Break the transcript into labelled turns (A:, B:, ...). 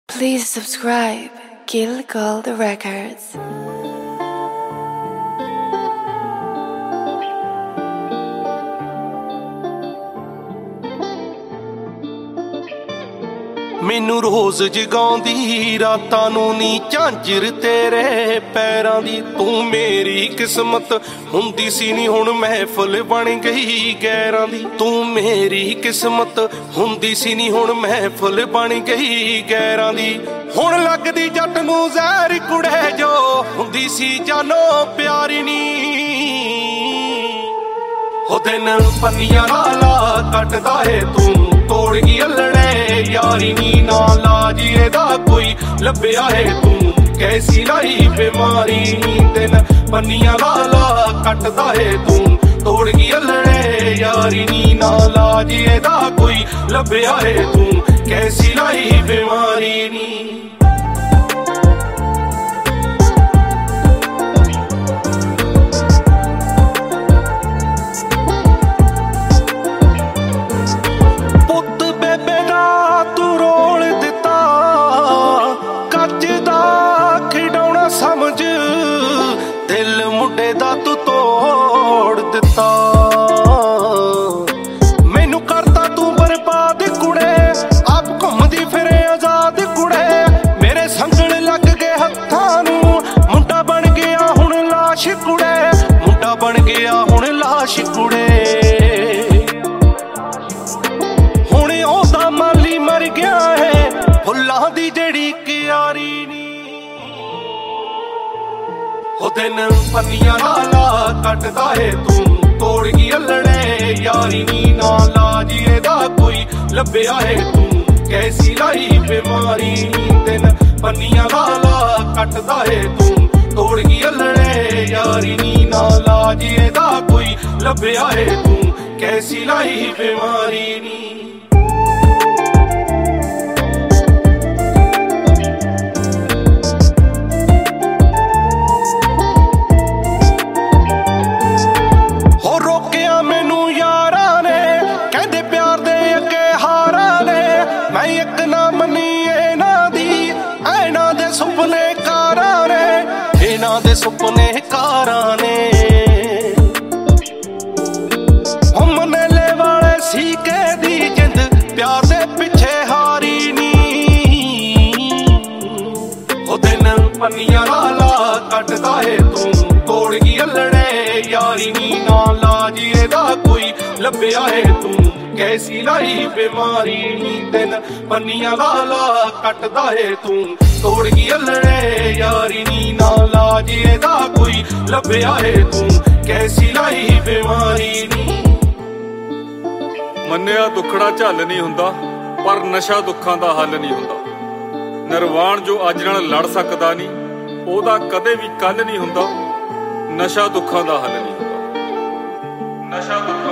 A: Please subscribe Gil Gold Records.
B: ਮੈਨੂੰ ਰੋਜ਼ ਜਗਾਉਂਦੀ ਰਾਤਾਂ ਨੂੰ ਨੀ ਝਾਂਜਰ ਤੇਰੇ ਪੈਰਾਂ ਦੀ। ਤੂੰ ਮੇਰੀ ਕਿਸਮਤ ਹੁੰਦੀ ਸੀ ਨੀ ਹੁਣ ਮਹਿਫਲ ਬਣ ਗਈ ਗੈਰਾਂ ਦੀ। ਤੂੰ ਮੇਰੀ ਕਿਸਮਤ ਹੁੰਦੀ ਸੀ ਨੀ ਹੁਣ ਮਹਿਫਲ ਬਣ ਗਈ ਗੈਰਾਂ ਦੀ। ਹੁਣ ਲੱਗਦੀ ਜੱਟ ਨੂੰ ਜ਼ਹਿਰ ਕੁੜੇ ਜੋ ਹੁੰਦੀ ਸੀ ਜਾਨੋ ਪਿਆਰੀ ਨੀ। ਹੋ ਦਿਨ ਪੰਨੀਆਂ ਨਾਲਾ ਕੱਟਦਾ ਏ ਤੂੰ ਤੋੜ ਗਈ ਅਲੜੇ ਯਾਰੀ ਨੀ। ਨਾ ਲਾਜ ਇਹਦਾ ਕੋਈ ਲੱਭਿਆ ਏ ਤੂੰ ਕੈਸੀ ਲਾਈ ਬਿਮਾਰੀ ਨੀ। ਦਿਨ ਪੰਨੀਆਂ ਨਾਲਾ ਕੱਟਦਾ ਏ ਤੂੰ ਤੋੜ ਗਈ ਅਲੜੇ ਯਾਰੀ ਨੀ। ਨਾ ਲਾਜ ਇਹਦਾ ਕੋਈ ਲੱਭਿਆ ਏ ਤੂੰ ਕੈਸੀ ਲਾਈ ਬਿਮਾਰੀ ਨੀ। ਸਮਝ ਦਿਲ ਮੁੰਡੇ ਦਾ ਤੂੰ ਤੋੜ ਦਿੱਤਾ। ਮੈਨੂੰ ਕਰਤਾ ਤੂੰ ਬਰਬਾਦ ਕੁੜੇ ਆਪ ਘੁੰਮਦੀ ਫਿਰੇ ਆਜ਼ਾਦ ਕੁੜੇ। ਮੇਰੇ ਸੰਗਲ ਲੱਗ ਗਏ ਹੱਥਾਂ ਨੂੰ ਮੁੰਡਾ ਬਣ ਗਿਆ ਹੁਣ ਲਾਸ਼ ਕੁੜੇ। ਮੁੰਡਾ ਬਣ ਗਿਆ ਹੁਣ ਲਾਸ਼ ਕੁੜੇ। ਹੁਣ ਉਹਦਾ ਮਾਲੀ ਮਰ ਗਿਆ ਹੈ ਫੁੱਲਾਂ ਦੀ ਜਿਹੜੀ ਕਿਆਰੀ ਨੀ। ਉਹ ਦਿਨ ਪੰਨੀਆਂ ਨਾਲਾ ਕੱਟਦਾ ਏ ਤੂੰ ਤੋੜ ਗਈ ਅਲੜੇ ਯਾਰੀ ਨੀ। ਨਾ ਲਾਜ ਇਹਦਾ ਕੋਈ ਲੱਭਿਆ ਏ ਤੂੰ ਕੈਸੀ ਲਾਈ ਬਿਮਾਰੀ ਨੀ। ਦਿਨ ਪੰਨੀਆਂ ਨਾਲਾ ਕੱਟਦਾ ਏ ਤੂੰ ਤੋੜ ਗਈ ਅਲੜੇ ਯਾਰੀ ਨੀ। ਨਾ ਲਾਜ ਇਹਦਾ ਕੋਈ ਲੱਭਿਆ ਏ ਤੂੰ ਕੈਸੀ ਲਾਈ ਬਿਮਾਰੀ ਨੀ। ਸੁਪਨੇ ਕਾਰਾਂ ਨੇ ਇਹਨਾਂ ਦੇ ਸੁਪਨੇ ਕਾਰਾਂ ਨੇ। ਮਨੇਲੇ ਵਾਲੇ ਸੀਕੇ ਦੀ ਜਿੰਦ ਪਿਆਰ ਦੇ ਪਿੱਛੇ ਹਾਰੀ ਨੀ। ਉਹ ਦਿਨ ਪੰਨੀਆਂ ਨਾਲਾ ਕੱਟਦਾ ਏ ਤੂੰ ਤੋੜ ਗਈ ਅਲੜੇ ਯਾਰੀ ਨੀ। ਨਾ ਲਾਜ ਇਹਦਾ ਕੋਈ ਲੱਭਿਆ ਏ ਤੂੰ ਕੈਸੀ ਲਾਈ ਬਿਮਾਰੀ ਨੀ। ਦਿਨ ਪੰਨੀਆਂ ਨਾਲਾ ਕੱਟਦਾ ਏ ਤੂੰ ਤੋੜ ਗਈ ਅਲੜੇ ਯਾਰੀ ਨੀ। ਨਾ ਲਾਜ ਇਹਦਾ ਕੋਈ ਲੱਭਿਆ ਏ ਤੂੰ ਕੈਸੀ ਲਾਈ ਬਿਮਾਰੀ ਨੀ।
C: ਮੰਨਿਆ ਦੁੱਖੜਾ ਝੱਲ ਨਹੀਂ ਹੁੰਦਾ ਪਰ ਨਸ਼ਾ ਦੁੱਖਾਂ ਦਾ ਹੱਲ ਨਹੀਂ ਹੁੰਦਾ। ਨਿਰਵਾਣ ਜੋ ਅੱਜ ਨਾਲ ਲੜ ਸਕਦਾ ਨਹੀਂ ਉਹਦਾ ਕਦੇ ਵੀ ਕੱਲ ਨਹੀਂ ਹੁੰਦਾ। ਨਸ਼ਾ ਦੁੱਖਾਂ ਦਾ ਹੱਲ ਨਹੀਂ ਹੁੰਦਾ। ਨਸ਼ਾ ਦੁੱਖਾਂ